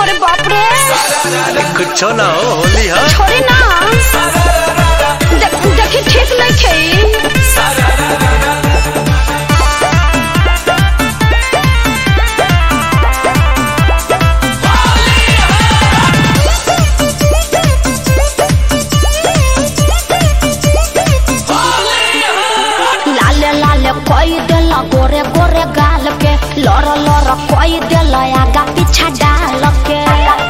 अरे बाप रे कुछ ना हो होली है छोड़ी ना देखी ठीक नहीं खे कोई दिल गोरे गोरे गाल के लड़ लड़ कोई दिल आगा पीछा डाल के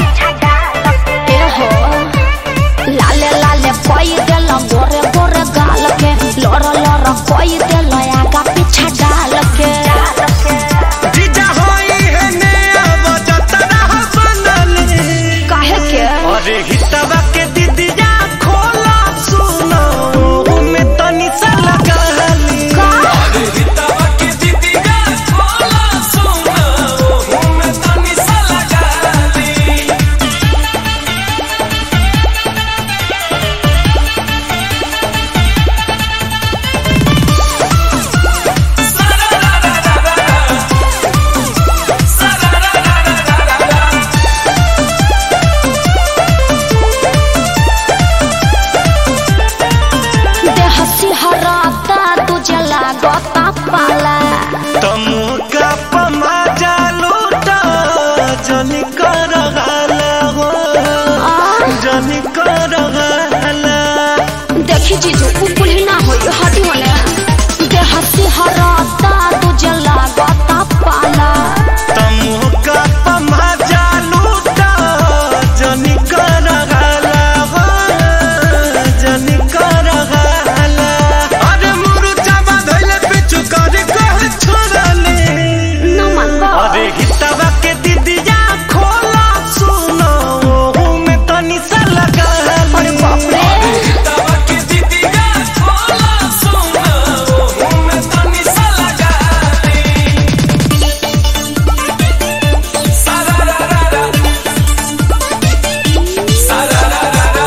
हो लाले लाले कोई दिल गोरे गोरे गाल के लड़ लड़ कोई दिल आगा पीछा डाल के जीजा होई है ने अब जतरा बनले काहे के अरे हितवा के दीदिया खोला सुनो में तनी सा लगा तमुका पमा जालूटा जनी कर गाला हो जनी कर गाला देखी जीजू ऊपर ही ना होई हटी होने देह से हराता तुझे लागता पाला तमुका पमा जालूटा जनी कर गाला हो जनी कर गाला अरे मुरुचा बाधले पिछु कर कह छोड़ले अरे हितवा के दीदिया खोला सुनो में तनी सा लगा अरे बाप रे हितवा के दीदिया खोला सुनो में तनी सा लगा सारारारा सारारारा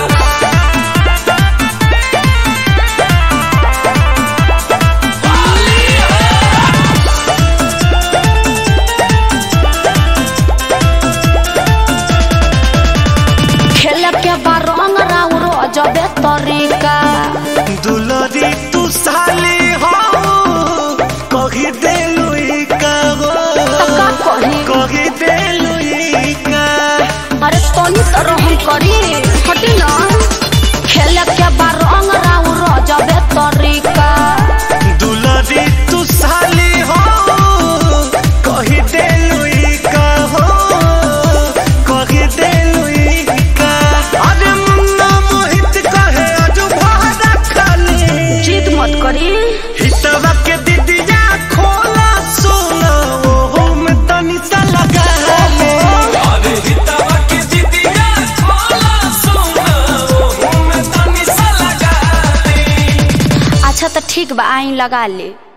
खेल के बारंग राउरो जबे तरीका दुलरी तू साली हो कही देलुई का हो का कही कही देलुई का अरे तनी तरह हम करी हटी ना खेल के बारंग राउरो जबे तरीका दुलरी तू साली हो कही देलुई का हो कही देलुई का अरे मुन्ना मोहित कहे अजू भाड़ा खाली जीत मत करी हितवा के दीदिया खोला सुनो में तनी सा लगा अरे हितवा के दीदिया खोला सुनो में तनी सा लगा अच्छा तो ठीक बा आई लगा ले।